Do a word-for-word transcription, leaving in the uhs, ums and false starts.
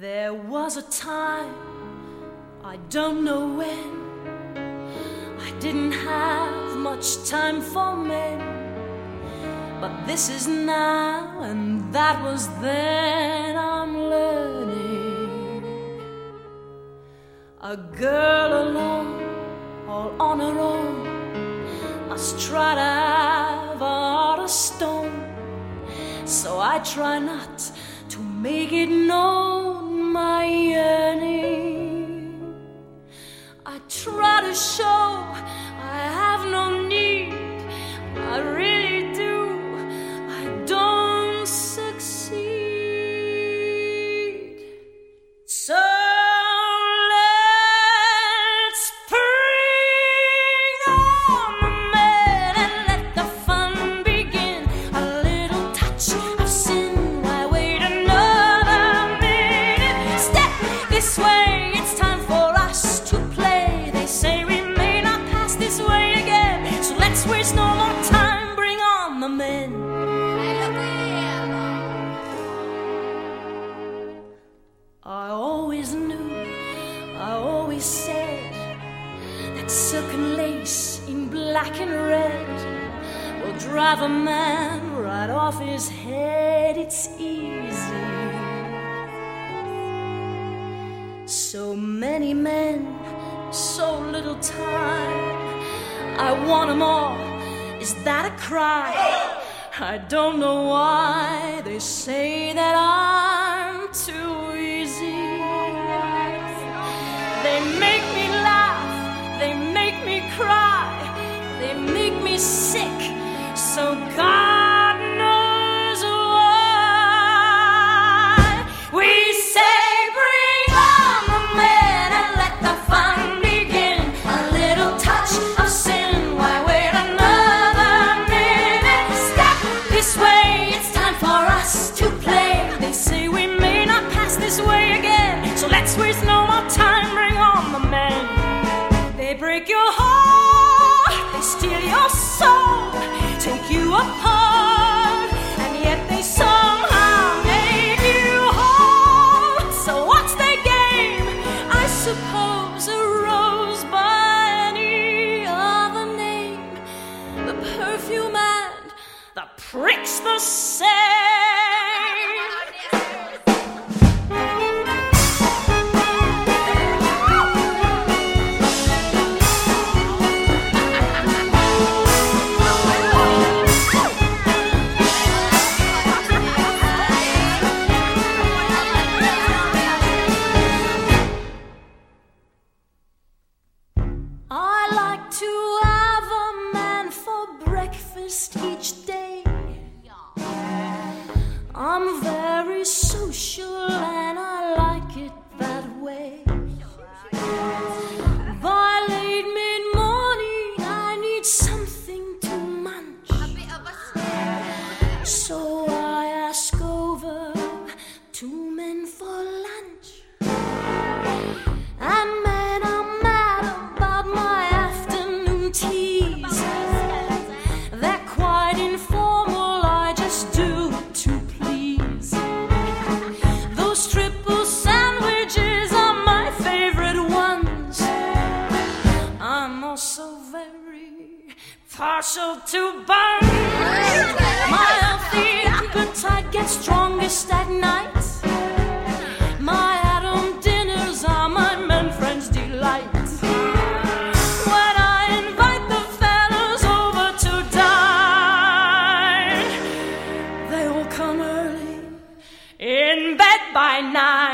There was a time, I don't know when, I didn't have much time for men. But this is now and that was then. I'm learning. A girl alone, all on her own, must try to have a heart of stone. So I try not to make it known, my yearning. I try to show I have no need, I really do, I don't succeed. So let's bring on the men and let the fun begin. A little touch of sin, why wait another minute? Step this way, it's time for us to play. They say we may not pass this way again, so let's waste no more time, bring on the men. I always knew, I always said, that silk and lace in black and red will drive a man right off his head. It's easy. So many men, so little time. I want them all, is that a cry? I don't know why they say that I'm too easy. They make me laugh, they make me cry, they make me sick, so God knows why. We say bring on the men and let the fun begin. A little touch of sin, why wait another minute? Step this way, it's time for us to play. They say we may not pass this way again, so let's waste no more time, bring on the men. They break your heart, they steal your soul, take you apart, and yet they somehow make you whole. So what's their game? I suppose a rose by any other name. The perfume and the prick's the same. I like to have a man for breakfast each day. I'm very social and I like it that way. By late mid-morning I need something to munch, so I ask over two men for lunch. And men are mad about my afternoon teas. They're quite informal, I just do it to please. Those triple sandwiches are my favorite ones. I'm also very partial to buns. My healthy appetite gets strongest at night. My Adam dinners are my men friends' delight. When I invite the fellas over to dine, they all come early, in bed by nine.